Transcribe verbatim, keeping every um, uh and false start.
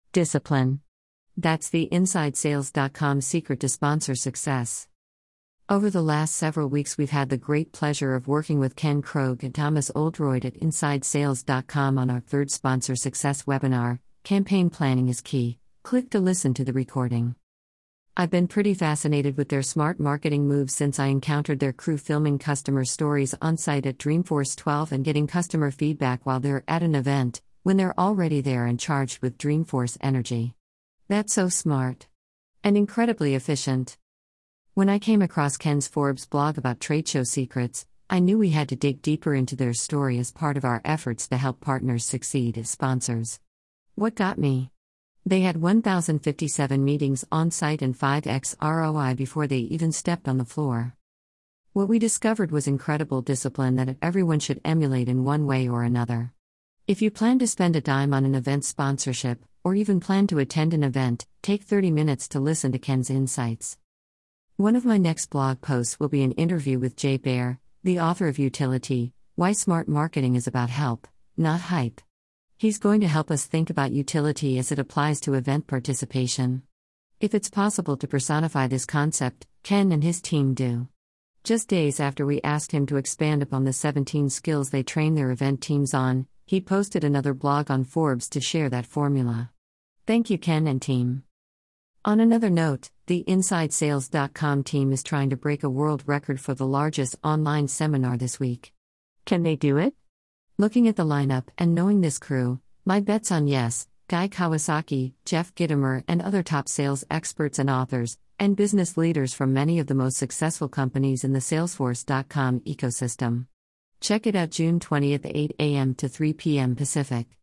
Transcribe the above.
Discipline. That's the inside sales dot com secret to sponsor success. Over the last several weeks, we've had the great pleasure of working with Ken Krogh and Thomas Oldroyd at inside sales dot com on our third Sponsor Success webinar, Campaign Planning is Key. Click to listen to the recording. I've been pretty fascinated with their smart marketing moves since I encountered their crew filming customer stories on site at Dreamforce twelve and getting customer feedback while they're at an event, when they're already there and charged with Dreamforce energy. That's so smart. And incredibly efficient. When I came across Ken's Forbes blog about trade show secrets, I knew we had to dig deeper into their story as part of our efforts to help partners succeed as sponsors. What got me? They had one thousand fifty-seven meetings on site and five x R O I before they even stepped on the floor. What we discovered was incredible discipline that everyone should emulate in one way or another. If you plan to spend a dime on an event sponsorship, or even plan to attend an event, take thirty minutes to listen to Ken's insights. One of my next blog posts will be an interview with Jay Baer, the author of Utility, Why Smart Marketing is About Help, Not Hype. He's going to help us think about utility as it applies to event participation. If it's possible to personify this concept, Ken and his team do. Just days after we asked him to expand upon the seventeen skills they train their event teams on, he posted another blog on Forbes to share that formula. Thank you, Ken and team. On another note, the inside sales dot com team is trying to break a world record for the largest online seminar this week. Can they do it? Looking at the lineup and knowing this crew, my bet's on yes. Guy Kawasaki, Jeff Gitomer, and other top sales experts and authors, and business leaders from many of the most successful companies in the salesforce dot com ecosystem. Check it out June twentieth, eight a.m. to three p.m. Pacific.